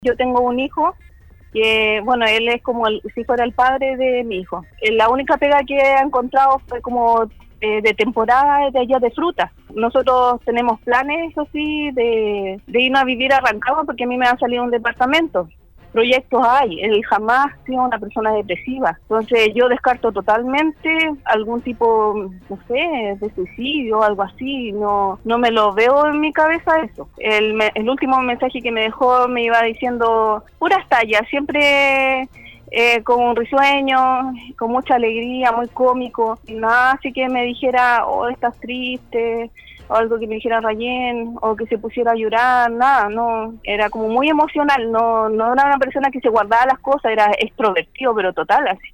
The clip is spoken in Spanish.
Yo tengo un hijo que, bueno, él es como si fuera el padre de mi hijo. La única pega que he encontrado fue como de temporada de allá de frutas. Nosotros tenemos planes, eso sí, de irnos a vivir a Rancagua porque a mí me ha salido un departamento. Proyectos hay, él jamás ha sido una persona depresiva. Entonces yo descarto totalmente algún tipo, no sé, de suicidio o algo así. No me lo veo en mi cabeza eso. El último mensaje que me dejó me iba diciendo puras tallas, siempre con un risueño, con mucha alegría, muy cómico. Nada así que me dijera, oh, estás triste, o algo que me dijera Rayén, o que se pusiera a llorar, nada, no, era como muy emocional, no era una persona que se guardaba las cosas, era extrovertido, pero total, así.